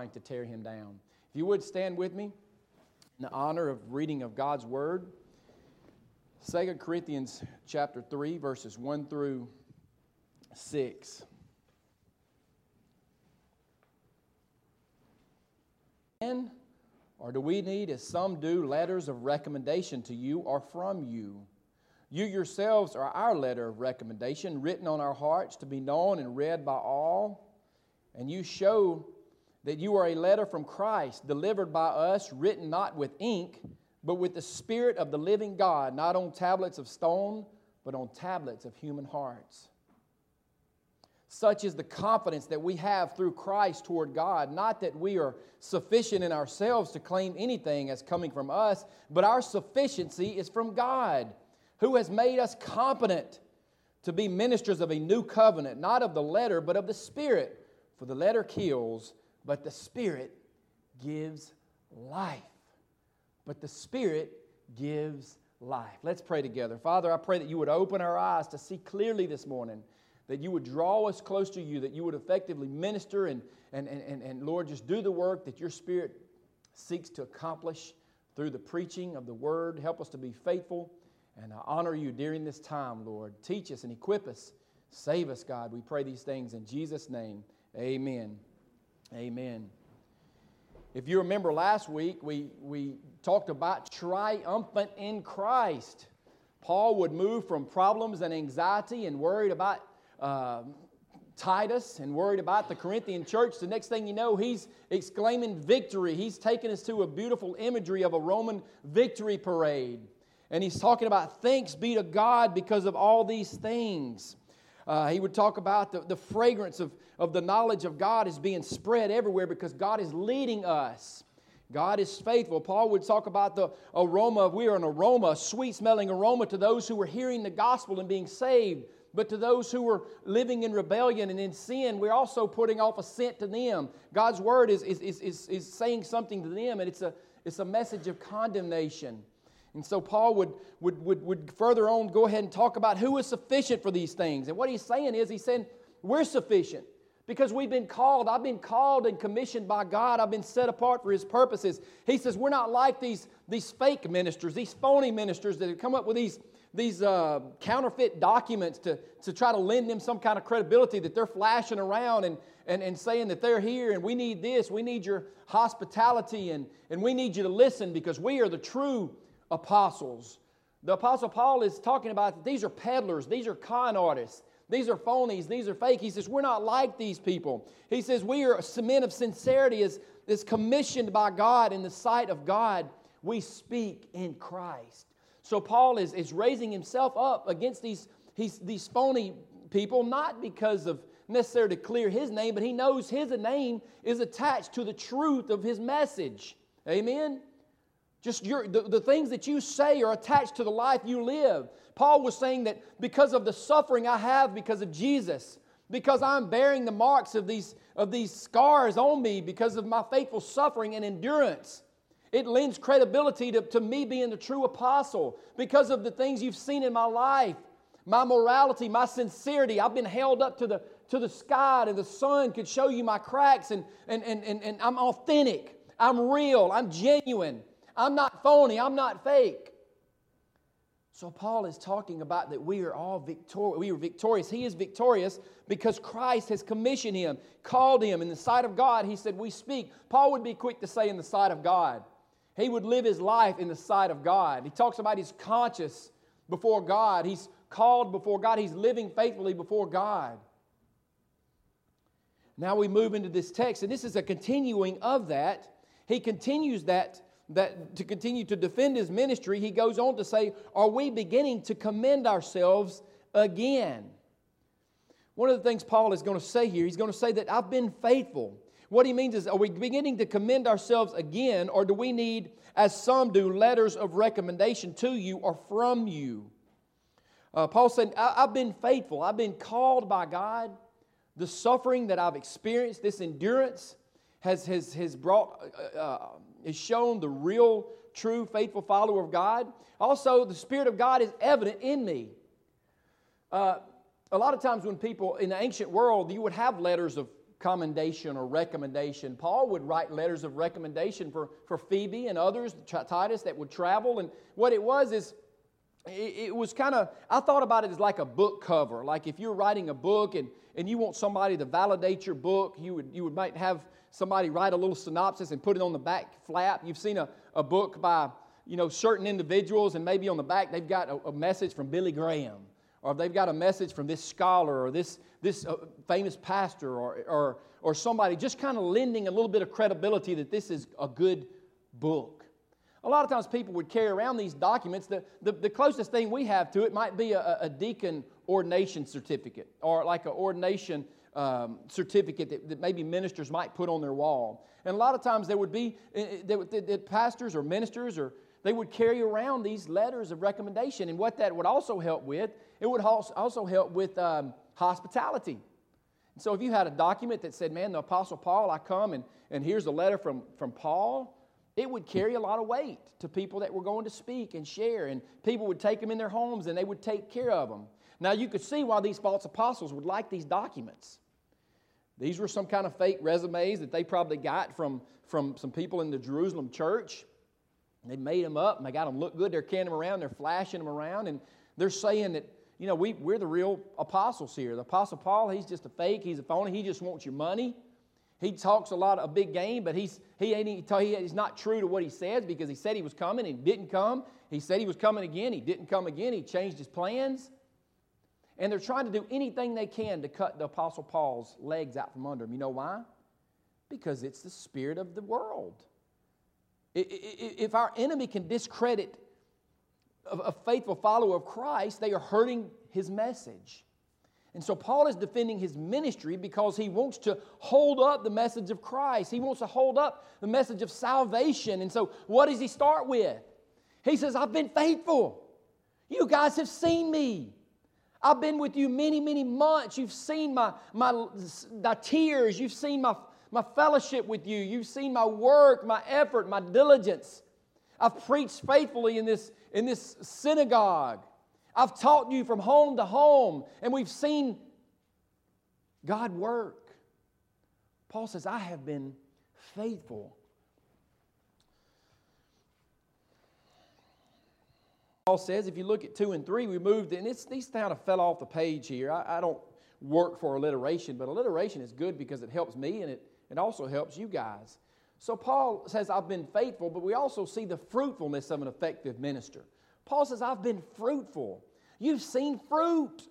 trying to tear him down. If you would stand with me in the honor of reading of God's Word. 2 Corinthians chapter 3, verses 1 through 6. Or do we need, as some do, letters of recommendation to you or from you? You yourselves are our letter of recommendation, written on our hearts to be known and read by all. And you show that you are a letter from Christ, delivered by us, written not with ink, but with the Spirit of the living God, not on tablets of stone, but on tablets of human hearts. Such is the confidence that we have through Christ toward God, not that we are sufficient in ourselves to claim anything as coming from us, but our sufficiency is from God, who has made us competent to be ministers of a new covenant, not of the letter, but of the Spirit. For the letter kills, but the Spirit gives life. But the Spirit gives life. Let's pray together. Father, I pray that you would open our eyes to see clearly this morning, that you would draw us close to you, that you would effectively minister and Lord, just do the work that your Spirit seeks to accomplish through the preaching of the Word. Help us to be faithful and honor you during this time, Lord. Teach us and equip us. Save us, God. We pray these things in Jesus' name. Amen. Amen. If you remember last week, we talked about triumphant in Christ. Paul would move from problems and anxiety and worried about Titus and worried about the Corinthian church. The next thing you know, he's exclaiming victory. He's taken us to a beautiful imagery of a Roman victory parade. And he's talking about thanks be to God because of all these things. He would talk about the fragrance of the knowledge of God is being spread everywhere because God is leading us. God is faithful. Paul would talk about the aroma. We are an aroma, a sweet-smelling aroma to those who were hearing the gospel and being saved. But to those who were living in rebellion and in sin, we're also putting off a scent to them. God's word is saying something to them, and it's a message of condemnation. And so Paul would further on go ahead and talk about who is sufficient for these things. And what he's saying is, he's saying, we're sufficient because we've been called. I've been called and commissioned by God. I've been set apart for His purposes. He says, we're not like these fake ministers, these phony ministers that have come up with these counterfeit documents to try to lend them some kind of credibility, that they're flashing around and saying that they're here and we need this, we need your hospitality and we need you to listen because we are the true apostles. The Apostle Paul is talking about that these are peddlers, these are con artists, these are phonies, these are fake. He says, we're not like these people. He says, we are men of sincerity as commissioned by God in the sight of God. We speak in Christ. So Paul is raising himself up against these phony people, not because of necessarily to clear his name, but he knows his name is attached to the truth of his message. Amen? Just the things that you say are attached to the life you live. Paul was saying that because of the suffering I have because of Jesus, because I'm bearing the marks of these scars on me because of my faithful suffering and endurance, it lends credibility to me being the true apostle because of the things you've seen in my life, my morality, my sincerity. I've been held up to the sky and the sun could show you my cracks and I'm authentic. I'm real. I'm genuine. I'm not phony. I'm not fake. So Paul is talking about that we are all victorious. He is victorious because Christ has commissioned him, called him in the sight of God. He said, we speak. Paul would be quick to say in the sight of God. He would live his life in the sight of God. He talks about he's conscious before God. He's called before God. He's living faithfully before God. Now we move into this text, and this is a continuing of that. He continues that to continue to defend his ministry. He goes on to say, are we beginning to commend ourselves again? One of the things Paul is going to say here, he's going to say that I've been faithful. What he means is, are we beginning to commend ourselves again, or do we need, as some do, letters of recommendation to you or from you? Paul said, I've been faithful. I've been called by God. The suffering that I've experienced, this endurance, has shown the real, true, faithful follower of God. Also, the Spirit of God is evident in me. A lot of times when people, in the ancient world, you would have letters of commendation or recommendation. Paul would write letters of recommendation for Phoebe and others, Titus, that would travel. And what it was is, it was kind of, I thought about it as like a book cover. Like if you're writing a book and you want somebody to validate your book, you would might have somebody write a little synopsis and put it on the back flap. You've seen a book by, certain individuals, and maybe on the back they've got a message from Billy Graham, or they've got a message from this scholar or this famous pastor or somebody, just kind of lending a little bit of credibility that this is a good book. A lot of times people would carry around these documents. The closest thing we have to it might be a deacon ordination certificate, or like an ordination certificate that maybe ministers might put on their wall. And a lot of times there would be that pastors or ministers, or they would carry around these letters of recommendation. And what that would also help with, it would also help with hospitality. And so if you had a document that said, man, the Apostle Paul, I come and here's a letter from Paul, it would carry a lot of weight to people that were going to speak and share, and people would take them in their homes and they would take care of them. Now you could see why these false apostles would like these documents. These were some kind of fake resumes that they probably got from some people in the Jerusalem church. They made them up and they got them look good. They're carrying them around, they're flashing them around, and they're saying that, we're the real apostles here. The Apostle Paul, he's just a fake, he's a phony, he just wants your money. He talks a big game, but he's not true to what he says, because he said he was coming and he didn't come. He said he was coming again, he didn't come again. He changed his plans. And they're trying to do anything they can to cut the Apostle Paul's legs out from under him. You know why? Because it's the spirit of the world. If our enemy can discredit a faithful follower of Christ, they are hurting his message. And so Paul is defending his ministry because he wants to hold up the message of Christ. He wants to hold up the message of salvation. And so what does he start with? He says, I've been faithful. You guys have seen me. I've been with you many, many months. You've seen my tears. You've seen my fellowship with you. You've seen my work, my effort, my diligence. I've preached faithfully in this synagogue. I've taught you from home to home, and we've seen God work. Paul says, I have been faithful. Paul says, if you look at 2 and 3, we moved, and these kind of fell off the page here. I don't work for alliteration, but alliteration is good because it helps me, and it also helps you guys. So Paul says, I've been faithful, but we also see the fruitfulness of an effective minister. Paul says, I've been fruitful. You've seen fruit.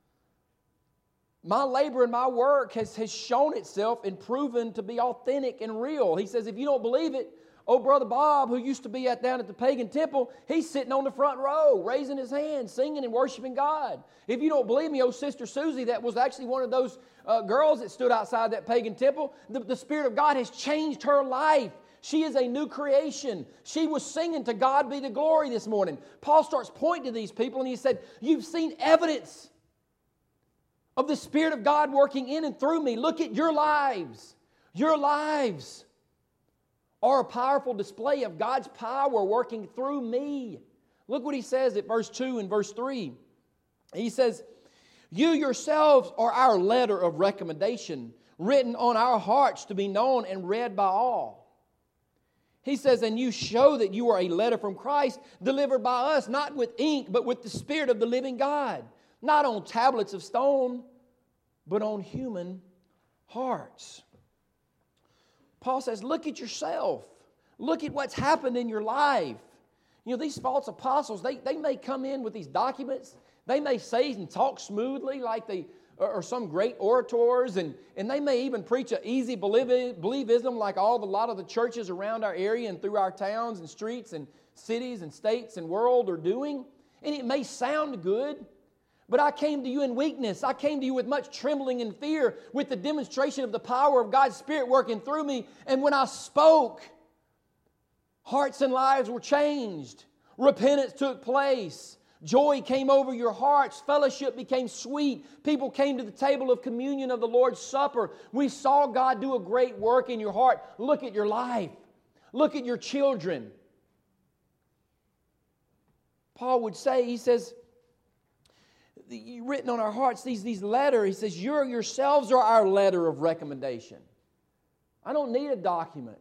My labor and my work has shown itself and proven to be authentic and real. He says, if you don't believe it, Brother Bob, who used to be down at the pagan temple, he's sitting on the front row, raising his hand, singing and worshiping God. If you don't believe me, Sister Susie, that was actually one of those girls that stood outside that pagan temple, the Spirit of God has changed her life. She is a new creation. She was singing "To God Be the Glory" this morning. Paul starts pointing to these people and he said, you've seen evidence of the Spirit of God working in and through me. Look at your lives. Your lives are a powerful display of God's power working through me. Look what he says at verse 2 and verse 3. He says, you yourselves are our letter of recommendation, written on our hearts to be known and read by all. He says, and you show that you are a letter from Christ, delivered by us, not with ink, but with the Spirit of the living God, not on tablets of stone, but on human hearts. Paul says, look at yourself. Look at what's happened in your life. These false apostles, they may come in with these documents. They may say and talk smoothly like they are some great orators, and they may even preach an easy believism like a lot of the churches around our area and through our towns and streets and cities and states and world are doing. And it may sound good, but I came to you in weakness. I came to you with much trembling and fear, with the demonstration of the power of God's Spirit working through me. And when I spoke, hearts and lives were changed. Repentance took place. Joy came over your hearts. Fellowship became sweet. People came to the table of communion of the Lord's Supper. We saw God do a great work in your heart. Look at your life. Look at your children. Paul would say, he says, written on our hearts, these letters. He says, you yourselves are our letter of recommendation. I don't need a document.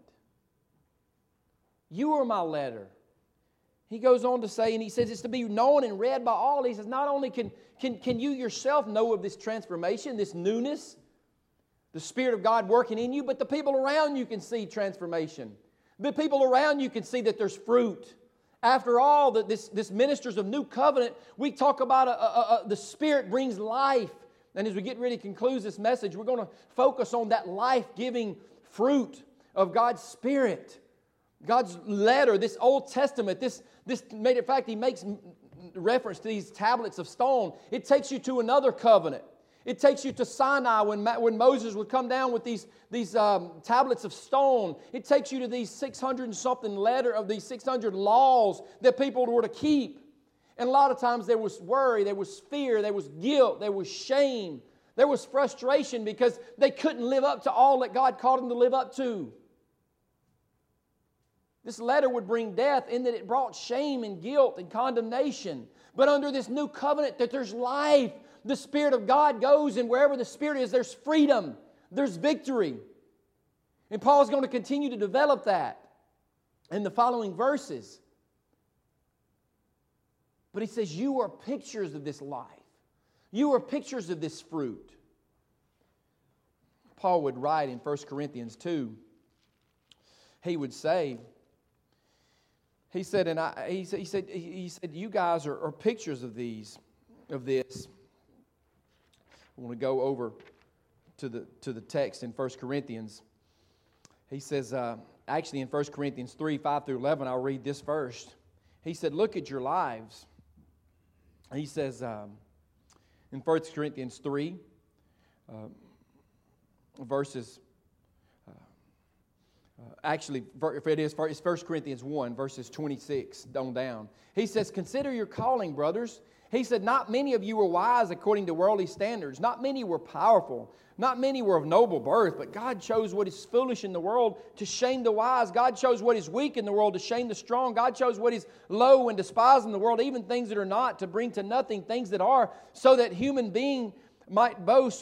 You are my letter. He goes on to say, and he says it's to be known and read by all. He says, not only can you yourself know of this transformation, this newness, the Spirit of God working in you, but the people around you can see transformation. The people around you can see that there's fruit. After all, this ministers of new covenant, we talk about the Spirit brings life. And as we get ready to conclude this message, we're going to focus on that life-giving fruit of God's Spirit. God's letter, this Old Testament, in fact, he makes reference to these tablets of stone. It takes you to another covenant. It takes you to Sinai when Moses would come down with these tablets of stone. It takes you to these 600 and something these 600 laws that people were to keep. And a lot of times there was worry, there was fear, there was guilt, there was shame, there was frustration because they couldn't live up to all that God called them to live up to. This letter would bring death in that it brought shame and guilt and condemnation. But under this new covenant that there's life. The Spirit of God goes, and wherever the Spirit is, there's freedom. There's victory. And Paul's going to continue to develop that in the following verses. But he says, you are pictures of this life. You are pictures of this fruit. Paul would write in 1 Corinthians 2, he would say, he said, you guys are pictures of this. I want to go over to the text in 1 Corinthians. He says, actually in 1 Corinthians 3, 5 through 11, I'll read this first. He said, look at your lives. He says in 1 Corinthians 3, verses, it's 1 Corinthians 1, verses 26 on down. He says, consider your calling, brothers. He said, not many of you were wise according to worldly standards. Not many were powerful. Not many were of noble birth. But God chose what is foolish in the world to shame the wise. God chose what is weak in the world to shame the strong. God chose what is low and despised in the world, even things that are not, to bring to nothing things that are, so that no human being might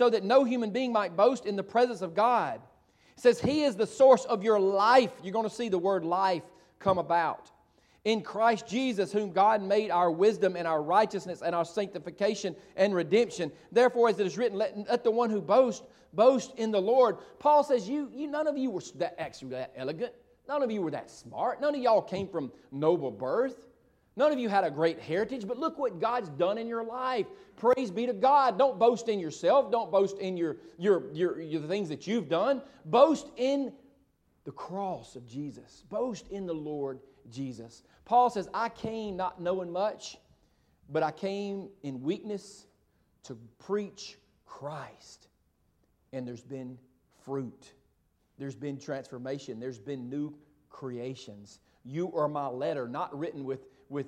boast in the presence of God. It says, He is the source of your life. You're going to see the word life come about. In Christ Jesus, whom God made our wisdom and our righteousness and our sanctification and redemption. Therefore, as it is written, let the one who boast in the Lord. Paul says, none of you were that elegant. None of you were that smart. None of y'all came from noble birth. None of you had a great heritage. But look what God's done in your life. Praise be to God. Don't boast in yourself. Don't boast in your things that you've done. Boast in the cross of Jesus. Boast in the Lord Jesus. Paul says, I came not knowing much, but I came in weakness to preach Christ. And there's been fruit. There's been transformation. There's been new creations. You are my letter, not written with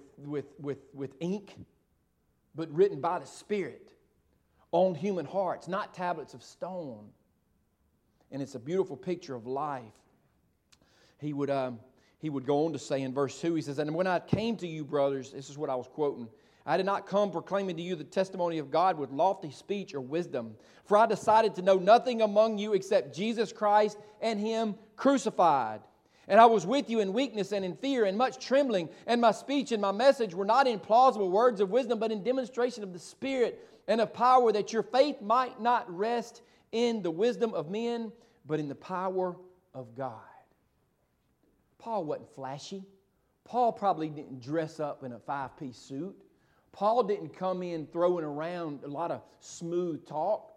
ink, but written by the Spirit on human hearts, not tablets of stone. And it's a beautiful picture of life. He would go on to say in verse 2, he says, and when I came to you, brothers, this is what I was quoting, I did not come proclaiming to you the testimony of God with lofty speech or wisdom, for I decided to know nothing among you except Jesus Christ and Him crucified. And I was with you in weakness and in fear and much trembling, and my speech and my message were not in plausible words of wisdom, but in demonstration of the Spirit and of power, that your faith might not rest in the wisdom of men, but in the power of God. Paul wasn't flashy. Paul probably didn't dress up in a 5-piece suit. Paul didn't come in throwing around a lot of smooth talk.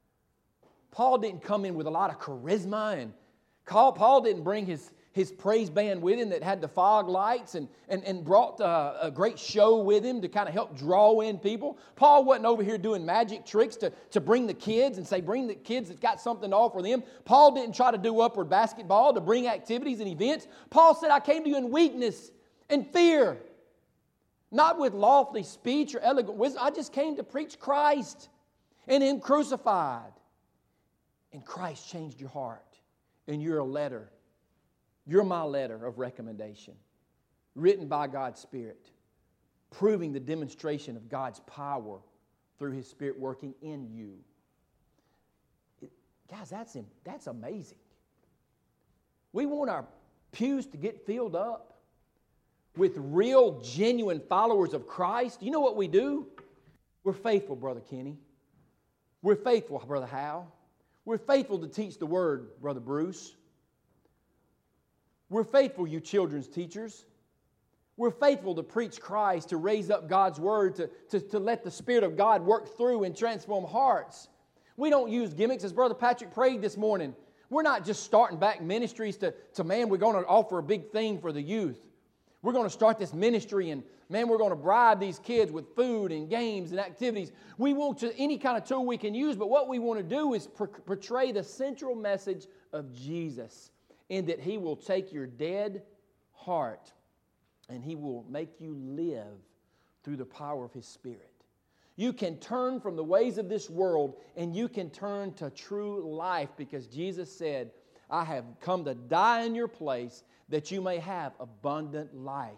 Paul didn't come in with a lot of charisma. And Paul didn't bring his praise band with him that had the fog lights and brought a great show with him to kind of help draw in people. Paul wasn't over here doing magic tricks to bring the kids and say, bring the kids that got something to offer them. Paul didn't try to do upward basketball to bring activities and events. Paul said, I came to you in weakness and fear, not with lofty speech or elegant wisdom. I just came to preach Christ and Him crucified. And Christ changed your heart, and you're a letter. You're my letter of recommendation, written by God's Spirit, proving the demonstration of God's power through His Spirit working in you. Guys, that's amazing. We want our pews to get filled up with real, genuine followers of Christ. You know what we do? We're faithful, Brother Kenny. We're faithful, Brother Hal. We're faithful to teach the Word, Brother Bruce. We're faithful, you children's teachers. We're faithful to preach Christ, to raise up God's Word, to let the Spirit of God work through and transform hearts. We don't use gimmicks, as Brother Patrick prayed this morning. We're not just starting back ministries to man, we're going to offer a big thing for the youth. We're going to start this ministry and, man, we're going to bribe these kids with food and games and activities. We want to, any kind of tool we can use, but what we want to do is portray the central message of Jesus, in that He will take your dead heart and He will make you live through the power of His Spirit. You can turn from the ways of this world and you can turn to true life, because Jesus said, I have come to die in your place that you may have abundant life,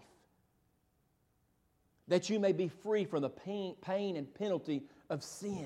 that you may be free from the pain and penalty of sin.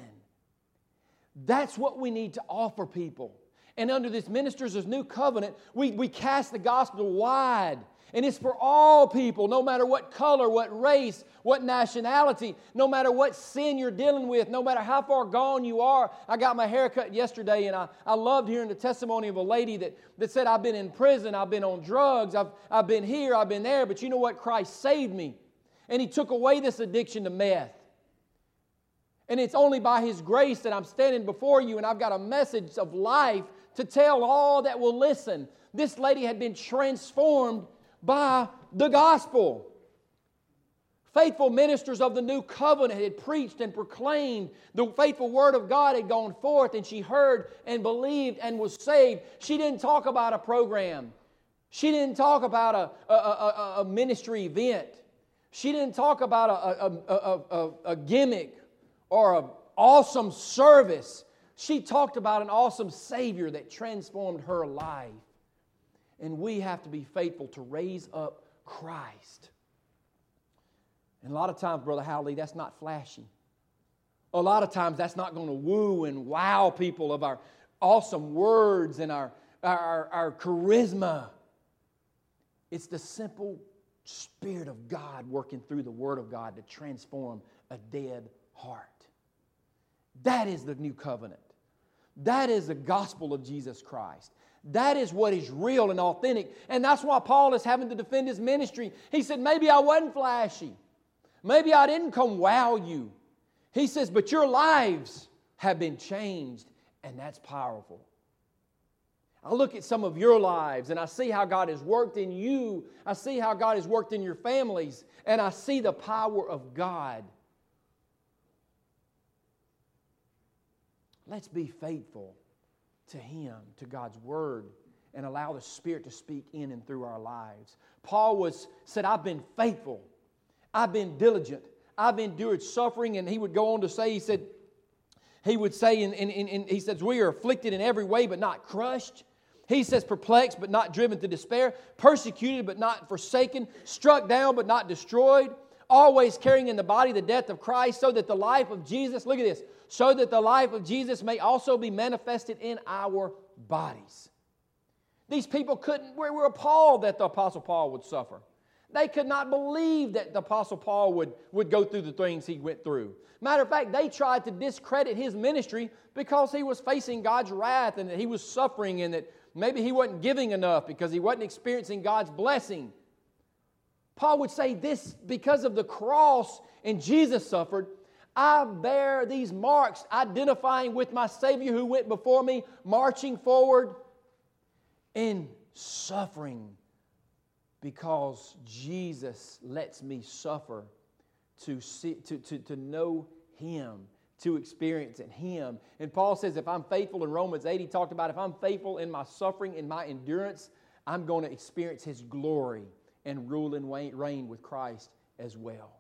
That's what we need to offer people. And under this Ministers of New Covenant, we cast the gospel wide. And it's for all people, no matter what color, what race, what nationality, no matter what sin you're dealing with, no matter how far gone you are. I got my hair cut yesterday, and I loved hearing the testimony of a lady that said, I've been in prison, I've been on drugs, I've been here, I've been there, but you know what? Christ saved me. And He took away this addiction to meth. And it's only by His grace that I'm standing before you, and I've got a message of life to tell all that will listen. This lady had been transformed by the gospel. Faithful ministers of the new covenant had preached and proclaimed. The faithful word of God had gone forth, and she heard and believed and was saved. She didn't talk about a program. She didn't talk about a ministry event. She didn't talk about a gimmick or an awesome service. She talked about an awesome Savior that transformed her life. And we have to be faithful to raise up Christ. And a lot of times, Brother Howley, that's not flashy. A lot of times that's not going to woo and wow people of our awesome words and our charisma. It's the simple Spirit of God working through the Word of God to transform a dead heart. That is the new covenant. That is the gospel of Jesus Christ. That is what is real and authentic. And that's why Paul is having to defend his ministry. He said, maybe I wasn't flashy. Maybe I didn't come wow you. He says, but your lives have been changed, and that's powerful. I look at some of your lives, and I see how God has worked in you. I see how God has worked in your families, and I see the power of God. Let's be faithful to Him, to God's Word, and allow the Spirit to speak in and through our lives. Paul said, I've been faithful. I've been diligent. I've endured suffering. And he would go on to say, he says, we are afflicted in every way, but not crushed. He says, perplexed, but not driven to despair. Persecuted, but not forsaken. Struck down, but not destroyed. Always carrying in the body the death of Christ, so that the life of Jesus, look at this, so that the life of Jesus may also be manifested in our bodies. These people were appalled that the Apostle Paul would suffer. They could not believe that the Apostle Paul would go through the things he went through. Matter of fact, they tried to discredit his ministry because he was facing God's wrath and that he was suffering and that maybe he wasn't giving enough because he wasn't experiencing God's blessing. Paul would say this, because of the cross and Jesus suffered, I bear these marks identifying with my Savior who went before me, marching forward in suffering, because Jesus lets me suffer to know Him, to experience Him. And Paul says if I'm faithful in Romans 8, he talked about if I'm faithful in my suffering, in my endurance, I'm going to experience His glory and rule and reign with Christ as well.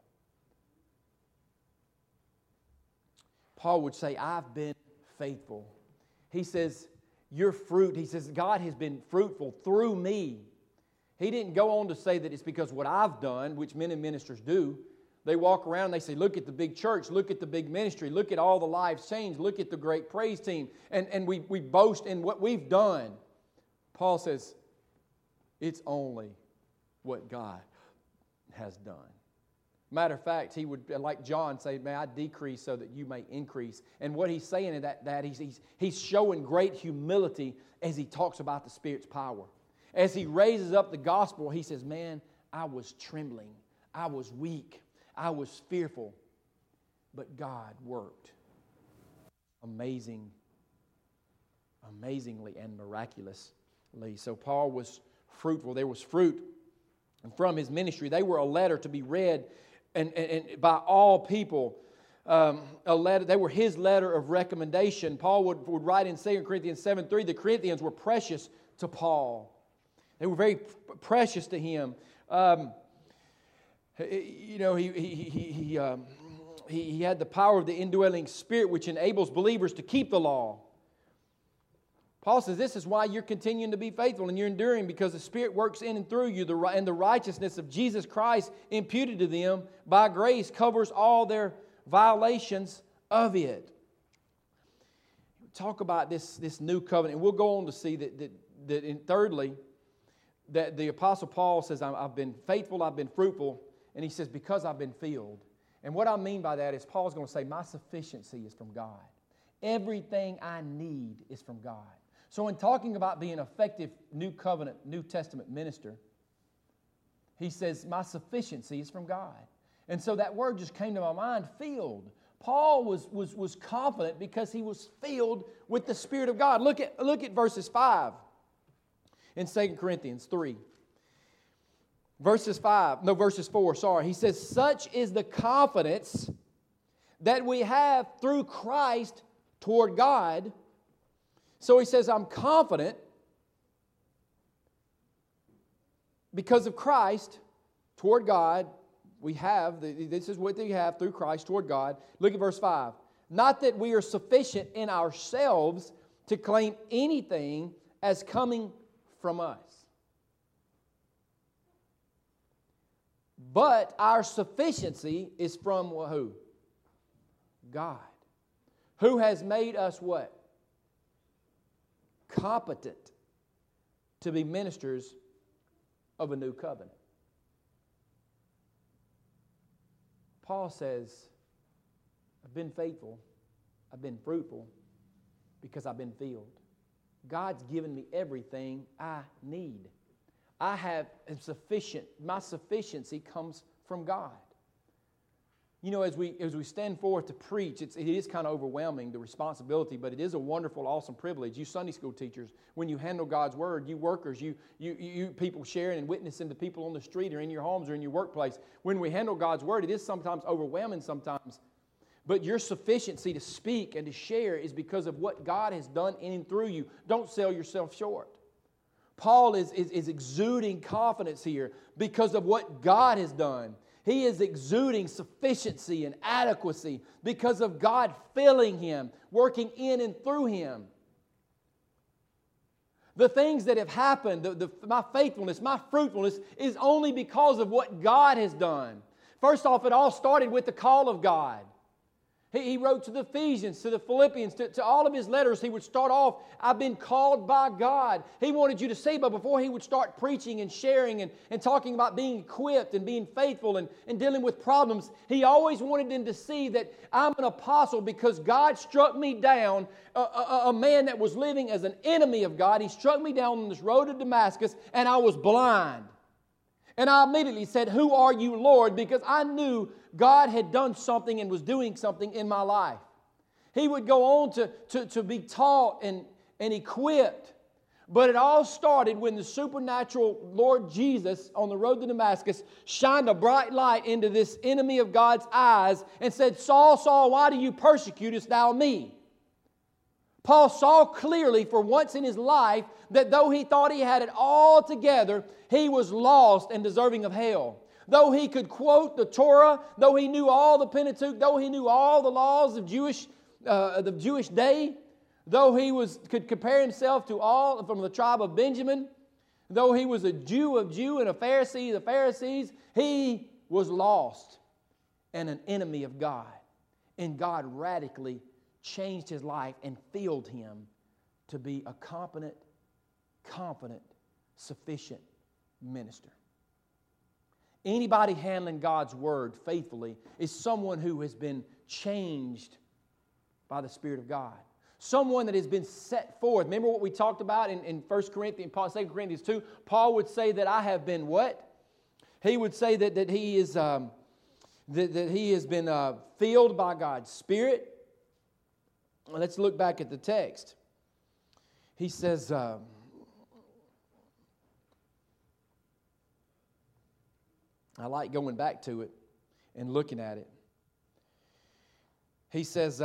Paul would say, I've been faithful. He says, your fruit, he says, God has been fruitful through me. He didn't go on to say that it's because what I've done, which many ministers do. They walk around and they say, look at the big church, look at the big ministry, look at all the lives changed, look at the great praise team. And we boast in what we've done. Paul says, it's only what God has done. Matter of fact, he would, like John, say, may I decrease so that you may increase. And what he's saying is that he's showing great humility as he talks about the Spirit's power. As he raises up the gospel, he says, man, I was trembling. I was weak. I was fearful. But God worked amazingly and miraculously. So Paul was fruitful. There was fruit. And from his ministry, they were a letter to be read and by all people. A letter. They were his letter of recommendation. Paul would write in 2 Corinthians 7:3, the Corinthians were precious to Paul. They were very precious to him. He had the power of the indwelling Spirit which enables believers to keep the law. Paul says this is why you're continuing to be faithful and you're enduring, because the Spirit works in and through you, and the righteousness of Jesus Christ imputed to them by grace covers all their violations of it. Talk about this new covenant. And we'll go on to see thirdly, that the Apostle Paul says, I've been faithful, I've been fruitful, and he says, because I've been filled. And what I mean by that is Paul's going to say, my sufficiency is from God. Everything I need is from God. So in talking about being an effective New Covenant, New Testament minister, he says, my sufficiency is from God. And so that word just came to my mind, filled. Paul was confident because he was filled with the Spirit of God. Look at verses 5 in 2 Corinthians 3. Verses 4, he says, such is the confidence that we have through Christ toward God. So he says, I'm confident because of Christ toward God. This is what we have through Christ toward God. Look at verse 5. Not that we are sufficient in ourselves to claim anything as coming from us, but our sufficiency is from who? God, who has made us what? Competent to be ministers of a new covenant. Paul says, I've been faithful, I've been fruitful because I've been filled. God's given me everything I need. I have sufficient. My sufficiency comes from God. You know, as we stand forth to preach, it is kind of overwhelming, the responsibility, but it is a wonderful, awesome privilege. You Sunday school teachers, when you handle God's Word, you workers, you people sharing and witnessing to people on the street or in your homes or in your workplace, when we handle God's Word, it is sometimes overwhelming sometimes. But your sufficiency to speak and to share is because of what God has done in and through you. Don't sell yourself short. Paul is exuding confidence here because of what God has done. He is exuding sufficiency and adequacy because of God filling him, working in and through him. The things that have happened, my faithfulness, my fruitfulness is only because of what God has done. First off, it all started with the call of God. He wrote to the Ephesians, to the Philippians, to all of his letters. He would start off, I've been called by God. He wanted you to see, but before he would start preaching and sharing and talking about being equipped and being faithful and dealing with problems, he always wanted them to see that I'm an apostle because God struck me down, a man that was living as an enemy of God. He struck me down on this road to Damascus, and I was blind. And I immediately said, who are you, Lord? Because I knew God had done something and was doing something in my life. He would go on to be taught and equipped. But it all started when the supernatural Lord Jesus on the road to Damascus shined a bright light into this enemy of God's eyes and said, Saul, Saul, why do you persecutest thou me? Paul saw clearly for once in his life that though he thought he had it all together, he was lost and deserving of hell. Though he could quote the Torah, though he knew all the Pentateuch, though he knew all the laws of the Jewish day, though he could compare himself to all from the tribe of Benjamin, though he was a Jew of Jew and a Pharisee of the Pharisees, he was lost and an enemy of God. And God radically changed his life and filled him to be a competent, confident, sufficient minister. Anybody handling God's Word faithfully is someone who has been changed by the Spirit of God. Someone that has been set forth. Remember what we talked about in 1 Corinthians, 2 Corinthians 2? Paul would say that I have been what? He would say that he is that he has been filled by God's Spirit. Let's look back at the text. He says, I like going back to it and looking at it. He says,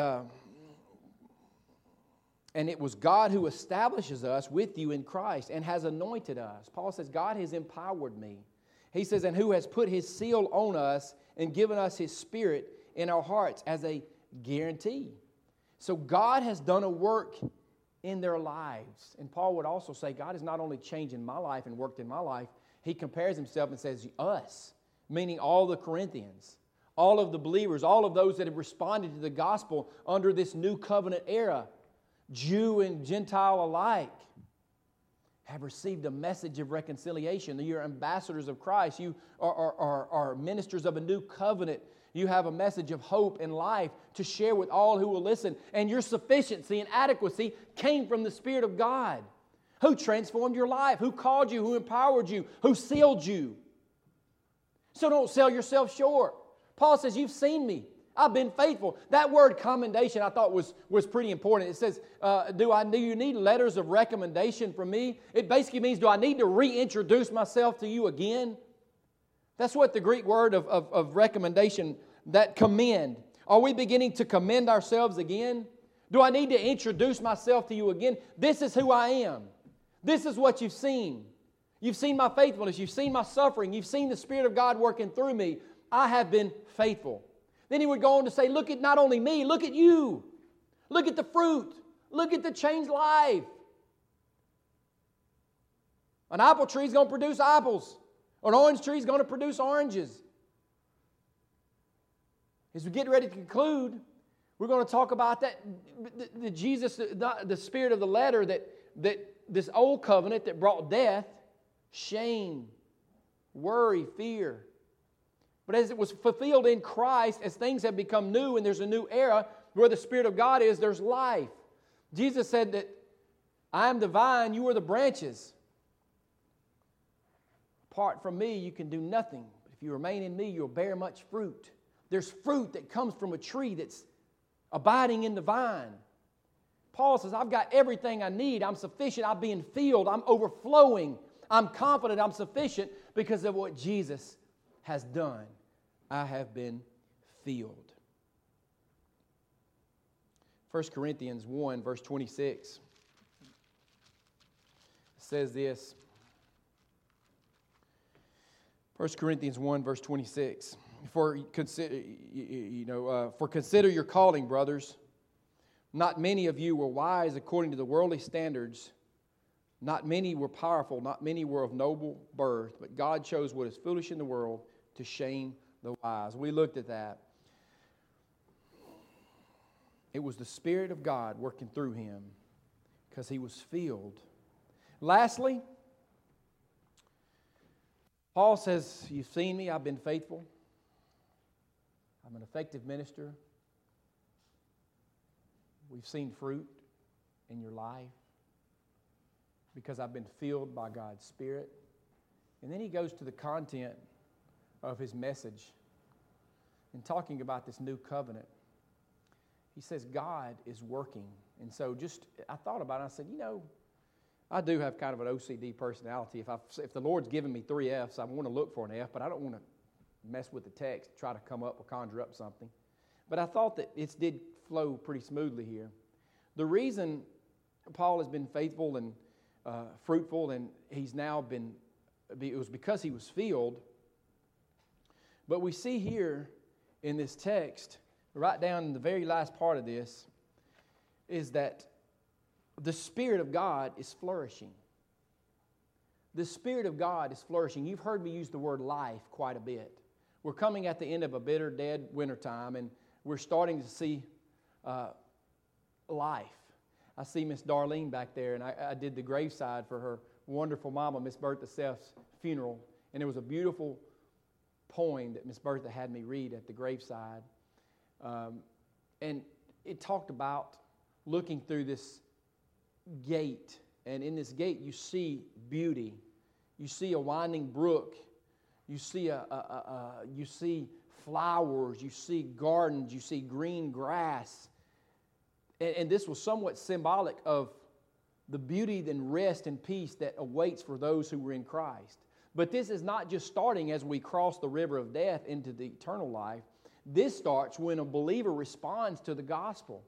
and it was God who establishes us with you in Christ and has anointed us. Paul says, God has empowered me. He says, and who has put His seal on us and given us His Spirit in our hearts as a guarantee. So God has done a work in their lives. And Paul would also say, God is not only changed in my life and worked in my life, he compares himself and says, us, meaning all the Corinthians, all of the believers, all of those that have responded to the gospel under this new covenant era, Jew and Gentile alike, have received a message of reconciliation. You're ambassadors of Christ. You are ministers of a new covenant. You have a message of hope and life to share with all who will listen. And your sufficiency and adequacy came from the Spirit of God, who transformed your life, who called you, who empowered you, who sealed you. So don't sell yourself short. Paul says, you've seen me. I've been faithful. That word commendation I thought was pretty important. It says, do you need letters of recommendation from me? It basically means, do I need to reintroduce myself to you again? That's what the Greek word of recommendation, that commend. Are we beginning to commend ourselves again? Do I need to introduce myself to you again? This is who I am. This is what you've seen. You've seen my faithfulness. You've seen my suffering. You've seen the Spirit of God working through me. I have been faithful. Then he would go on to say, look at not only me, look at you. Look at the fruit. Look at the changed life. An apple tree is going to produce apples. An orange tree is going to produce oranges. As we get ready to conclude, we're going to talk about that, the Jesus, the spirit of the letter, that this old covenant that brought death, shame, worry, fear. But as it was fulfilled in Christ, as things have become new and there's a new era where the Spirit of God is, there's life. Jesus said that I am the vine, you are the branches. Apart from me, you can do nothing. But if you remain in me, you'll bear much fruit. There's fruit that comes from a tree that's abiding in the vine. Paul says, I've got everything I need. I'm sufficient. I'm being filled. I'm overflowing. I'm confident I'm sufficient because of what Jesus has done. I have been filled. 1 Corinthians 1, verse 26 says this. 1 Corinthians 1, verse 26. For consider your calling, brothers. Not many of you were wise according to the worldly standards. Not many were powerful. Not many were of noble birth. But God chose what is foolish in the world to shame the wise. We looked at that. It was the Spirit of God working through him because he was filled. Lastly, Paul says, you've seen me, I've been faithful. I'm an effective minister. We've seen fruit in your life because I've been filled by God's Spirit. And then he goes to the content of his message and talking about this new covenant. He says God is working. And so I thought about it. I said, I do have kind of an OCD personality. If the Lord's given me 3 F's, I want to look for an F, but I don't want to mess with the text, try to come up or conjure up something. But I thought that it did flow pretty smoothly here. The reason Paul has been faithful and fruitful, and he's now it was because he was filled. But we see here in this text, right down in the very last part of this, is that the Spirit of God is flourishing. The Spirit of God is flourishing. You've heard me use the word life quite a bit. We're coming at the end of a bitter, dead wintertime, and we're starting to see life. I see Miss Darlene back there, and I did the graveside for her wonderful mama, Miss Bertha Self's funeral, and it was a beautiful poem that Miss Bertha had me read at the graveside. And it talked about looking through this gate, and in this gate you see beauty. You see a winding brook. You see you see flowers. You see gardens. You see green grass. And this was somewhat symbolic of the beauty and rest and peace that awaits for those who were in Christ. But this is not just starting as we cross the river of death into the eternal life. This starts when a believer responds to the gospel.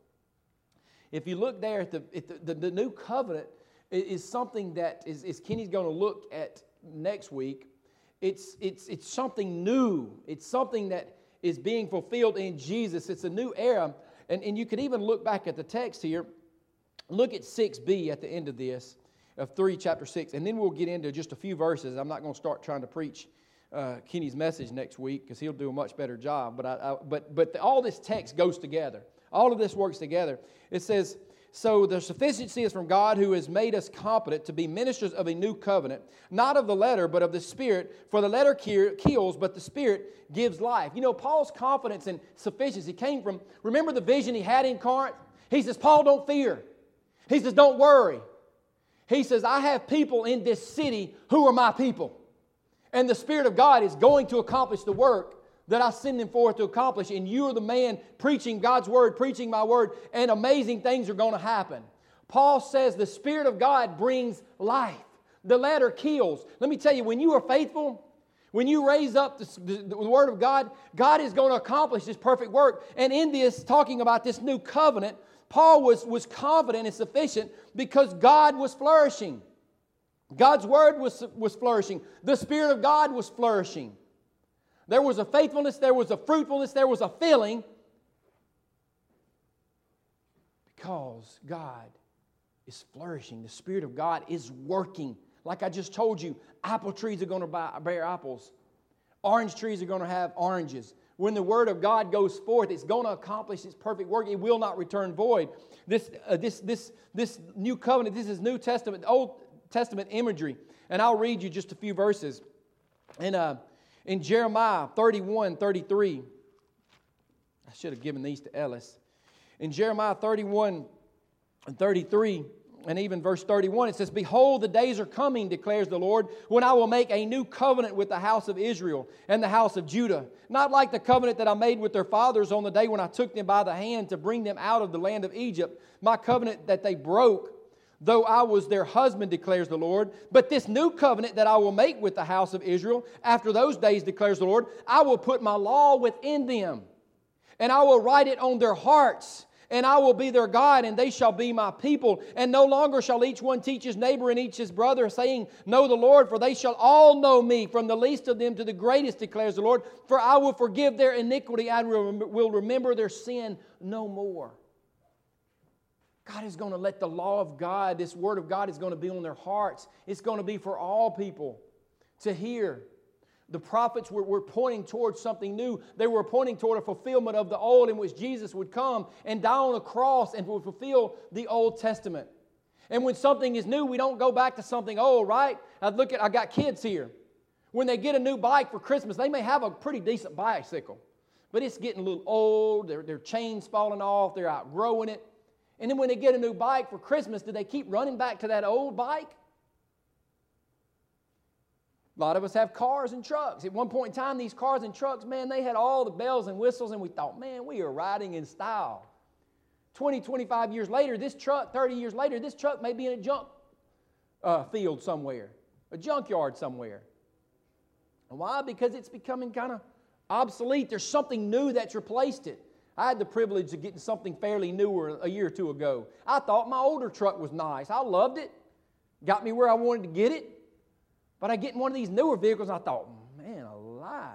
If you look there at the new covenant is something that is Kenny's going to look at next week. It's something new. It's something that is being fulfilled in Jesus. It's a new era. And you can even look back at the text here. Look at 6b at the end of this, of chapter 3, and then we'll get into just a few verses. I'm not going to start trying to preach Kenny's message next week because he'll do a much better job. But all this text goes together. All of this works together. It says, so the sufficiency is from God who has made us competent to be ministers of a new covenant, not of the letter, but of the Spirit. For the letter kills, but the Spirit gives life. You know, Paul's confidence and sufficiency came from, remember the vision he had in Corinth? He says, Paul, don't fear. He says, don't worry. He says, I have people in this city who are my people. And the Spirit of God is going to accomplish the work that I send them forth to accomplish. And you are the man preaching God's word, preaching my word, and amazing things are going to happen. Paul says the Spirit of God brings life. The letter kills. Let me tell you, when you are faithful, when you raise up the word of God, God is going to accomplish this perfect work. And in this, talking about this new covenant, Paul was confident and sufficient because God was flourishing. God's word was flourishing. The Spirit of God was flourishing. There was a faithfulness, there was a fruitfulness, there was a filling because God is flourishing. The Spirit of God is working. Like I just told you, apple trees are going to bear apples. Orange trees are going to have oranges. When the Word of God goes forth, it's going to accomplish its perfect work. It will not return void. This new covenant, this is New Testament, Old Testament imagery. And I'll read you just a few verses. In Jeremiah 31:33, I should have given these to Ellis. In Jeremiah 31:33, and even verse 31, it says, behold, the days are coming, declares the Lord, when I will make a new covenant with the house of Israel and the house of Judah. Not like the covenant that I made with their fathers on the day when I took them by the hand to bring them out of the land of Egypt, my covenant that they broke, though I was their husband, declares the Lord. But this new covenant that I will make with the house of Israel, after those days, declares the Lord, I will put my law within them, and I will write it on their hearts, and I will be their God, and they shall be my people. And no longer shall each one teach his neighbor and each his brother, saying, know the Lord, for they shall all know me, from the least of them to the greatest, declares the Lord. For I will forgive their iniquity, and will remember their sin no more. God is going to let the law of God, this Word of God is going to be on their hearts. It's going to be for all people to hear. The prophets were pointing towards something new. They were pointing toward a fulfillment of the old in which Jesus would come and die on a cross and would fulfill the Old Testament. And when something is new, we don't go back to something old, right? I got kids here. When they get a new bike for Christmas, they may have a pretty decent bicycle, but it's getting a little old. Their chain's falling off. They're outgrowing it. And then when they get a new bike for Christmas, do they keep running back to that old bike? A lot of us have cars and trucks. At one point in time, these cars and trucks, man, they had all the bells and whistles, and we thought, man, we are riding in style. 20, 25 years later, this truck, 30 years later, this truck may be in a junk field somewhere, a junkyard somewhere. And why? Because it's becoming kind of obsolete. There's something new that's replaced it. I had the privilege of getting something fairly newer a year or two ago. I thought my older truck was nice. I loved it. Got me where I wanted to get it. But I get in one of these newer vehicles and I thought, man alive.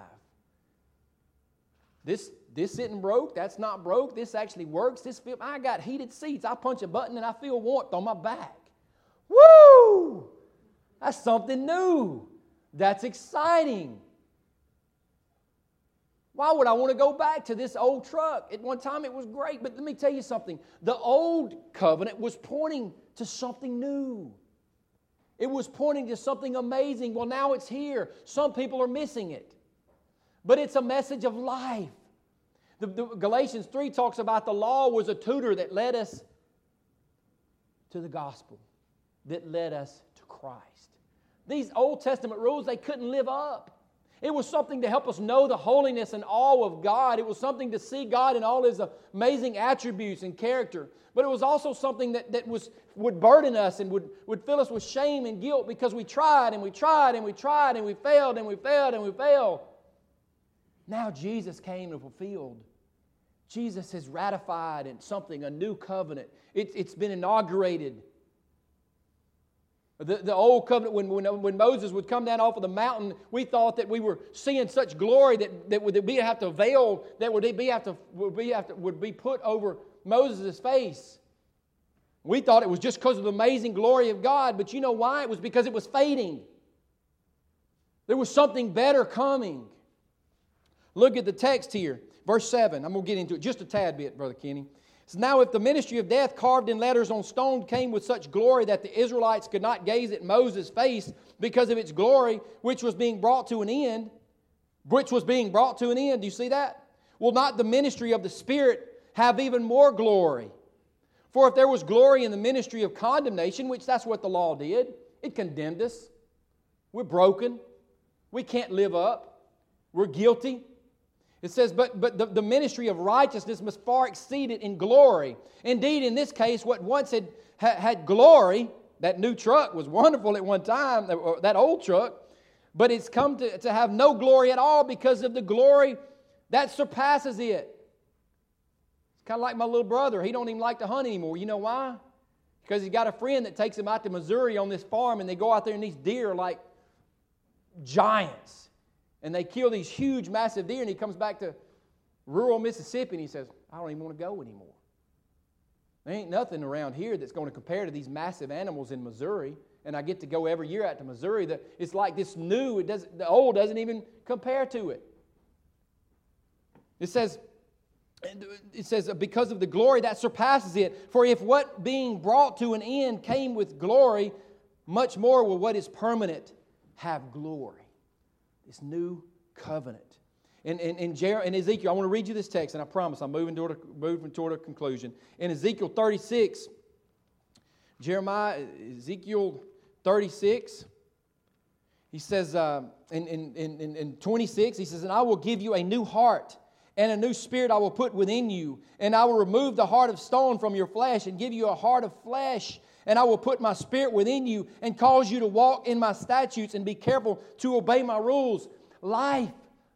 This isn't broke. That's not broke. This actually works. I got heated seats. I punch a button and I feel warmth on my back. Woo! That's something new. That's exciting. Why would I want to go back to this old truck? At one time it was great, but let me tell you something. The old covenant was pointing to something new. It was pointing to something amazing. Well, now it's here. Some people are missing it. But it's a message of life. The Galatians 3 talks about the law was a tutor that led us to the gospel, that led us to Christ. These Old Testament rules, they couldn't live up. It was something to help us know the holiness and awe of God. It was something to see God in all His amazing attributes and character. But it was also something that would burden us and would fill us with shame and guilt because we tried and we tried and we tried and we failed and we failed and we failed. Now Jesus came and fulfilled. Jesus has ratified in something, a new covenant. It's been inaugurated. The old covenant, when Moses would come down off of the mountain, we thought that we were seeing such glory that would be have to veil, that would be put over Moses' face. We thought it was just because of the amazing glory of God, but you know why? It was because it was fading. There was something better coming. Look at the text here, verse 7. I'm going to get into it just a tad bit, Brother Kenny. It says, now if the ministry of death carved in letters on stone came with such glory that the Israelites could not gaze at Moses' face because of its glory, which was being brought to an end. Do you see that? Will not the ministry of the Spirit have even more glory? For if there was glory in the ministry of condemnation, which that's what the law did, it condemned us. We're broken. We can't live up. We're guilty. It says, but the ministry of righteousness must far exceed it in glory. Indeed, in this case, what once had glory, that new truck was wonderful at one time, that old truck, but it's come to have no glory at all because of the glory that surpasses it. It's kind of like my little brother. He don't even like to hunt anymore. You know why? Because he's got a friend that takes him out to Missouri on this farm, and they go out there and these deer are like giants. And they kill these huge, massive deer, and he comes back to rural Mississippi, and he says, I don't even want to go anymore. There ain't nothing around here that's going to compare to these massive animals in Missouri, and I get to go every year out to Missouri. It's like this new, the old doesn't even compare to it. It says, because of the glory that surpasses it, for if what being brought to an end came with glory, much more will what is permanent have glory. This new covenant. In Ezekiel, I want to read you this text, and I promise I'm moving toward a conclusion. In Ezekiel 36, Ezekiel 36, he says, in 26, he says, and I will give you a new heart, and a new spirit I will put within you, and I will remove the heart of stone from your flesh, and give you a heart of flesh, and I will put my spirit within you and cause you to walk in my statutes and be careful to obey my rules. Life.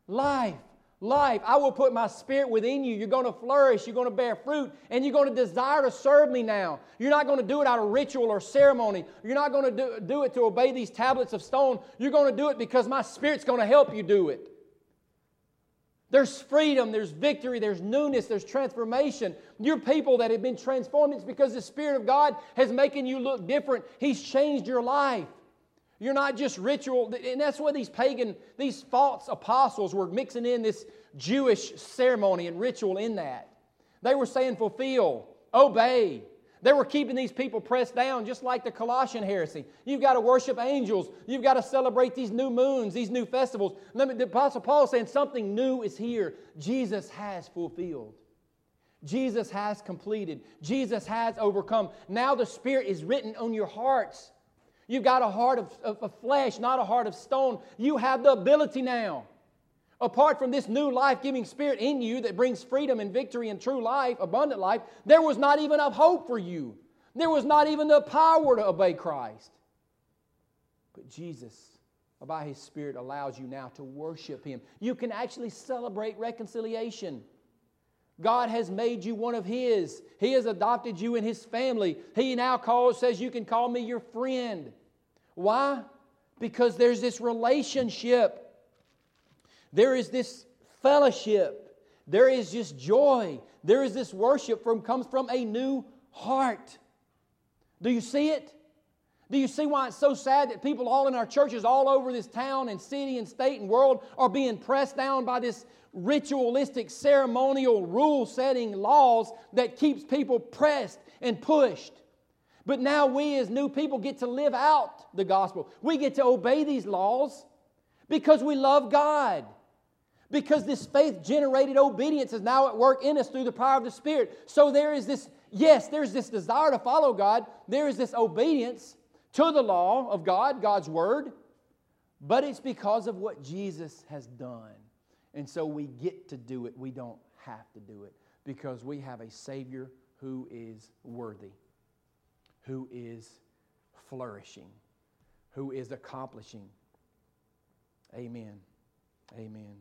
I will put my spirit within you. You're going to flourish. You're going to bear fruit. And you're going to desire to serve me now. You're not going to do it out of ritual or ceremony. You're not going to do it to obey these tablets of stone. You're going to do it because my spirit's going to help you do it. There's freedom, there's victory, there's newness, there's transformation. You're people that have been transformed. It's because the Spirit of God has making you look different. He's changed your life. You're not just ritual. And that's where these false apostles were mixing in this Jewish ceremony and ritual in that. They were saying fulfill, obey. They were keeping these people pressed down just like the Colossian heresy. You've got to worship angels. You've got to celebrate these new moons, these new festivals. The Apostle Paul is saying something new is here. Jesus has fulfilled. Jesus has completed. Jesus has overcome. Now the Spirit is written on your hearts. You've got a heart of flesh, not a heart of stone. You have the ability now. Apart from this new life-giving Spirit in you that brings freedom and victory and true life, abundant life, there was not even a hope for you. There was not even the power to obey Christ. But Jesus, by His Spirit, allows you now to worship Him. You can actually celebrate reconciliation. God has made you one of His. He has adopted you in His family. He now says, you can call me your friend. Why? Because there's this relationship. There is this fellowship. There is this joy. There is this worship comes from a new heart. Do you see it? Do you see why it's so sad that people all in our churches all over this town and city and state and world are being pressed down by this ritualistic, ceremonial, rule-setting laws that keeps people pressed and pushed? But now we as new people get to live out the gospel. We get to obey these laws because we love God. Because this faith-generated obedience is now at work in us through the power of the Spirit. So there is this, yes, there's this desire to follow God. There is this obedience to the law of God, God's Word. But it's because of what Jesus has done. And so we get to do it. We don't have to do it. Because we have a Savior who is worthy, who is flourishing, who is accomplishing. Amen. Amen.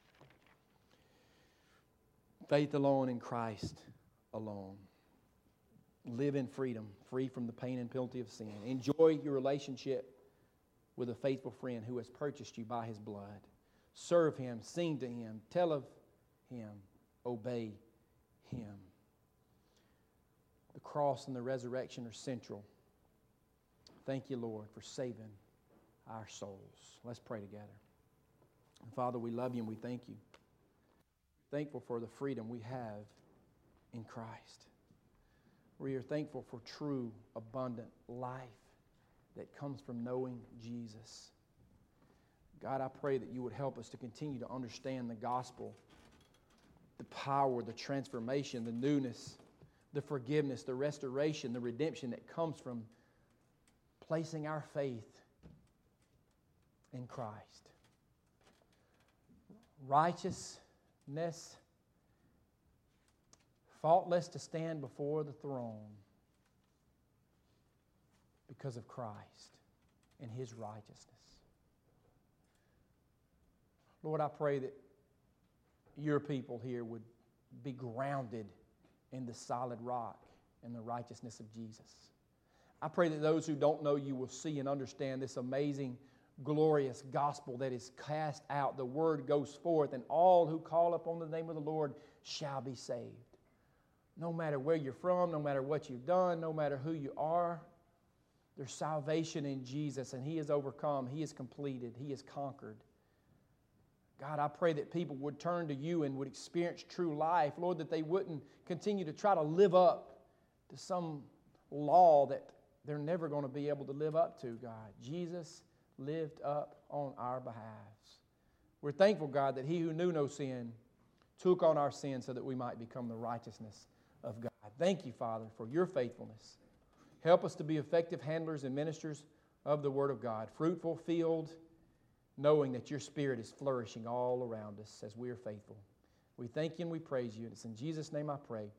Faith alone in Christ alone. Live in freedom, free from the pain and penalty of sin. Enjoy your relationship with a faithful friend who has purchased you by His blood. Serve Him, sing to Him, tell of Him, obey Him. The cross and the resurrection are central. Thank you, Lord, for saving our souls. Let's pray together. Father, we love You and we thank You. Thankful for the freedom we have in Christ. We are thankful for true, abundant life that comes from knowing Jesus. God, I pray that You would help us to continue to understand the gospel, the power, the transformation, the newness, the forgiveness, the restoration, the redemption that comes from placing our faith in Christ. Righteousness, faultless to stand before the throne because of Christ and His righteousness. Lord, I pray that Your people here would be grounded in the solid rock and the righteousness of Jesus. I pray that those who don't know You will see and understand this amazing, glorious gospel that is cast out. The word goes forth, and all who call upon the name of the Lord shall be saved. No matter where you're from, no matter what you've done, no matter who you are, there's salvation in Jesus, and He has overcome, He has completed, He has conquered. God, I pray that people would turn to You and would experience true life. Lord, that they wouldn't continue to try to live up to some law that they're never going to be able to live up to, God. Jesus lived up on our behalves. We're thankful, God, that He who knew no sin took on our sin so that we might become the righteousness of God. Thank You, Father, for Your faithfulness. Help us to be effective handlers and ministers of the Word of God. Fruitful field, knowing that Your Spirit is flourishing all around us as we are faithful. We thank You and we praise You. And it's in Jesus' name I pray.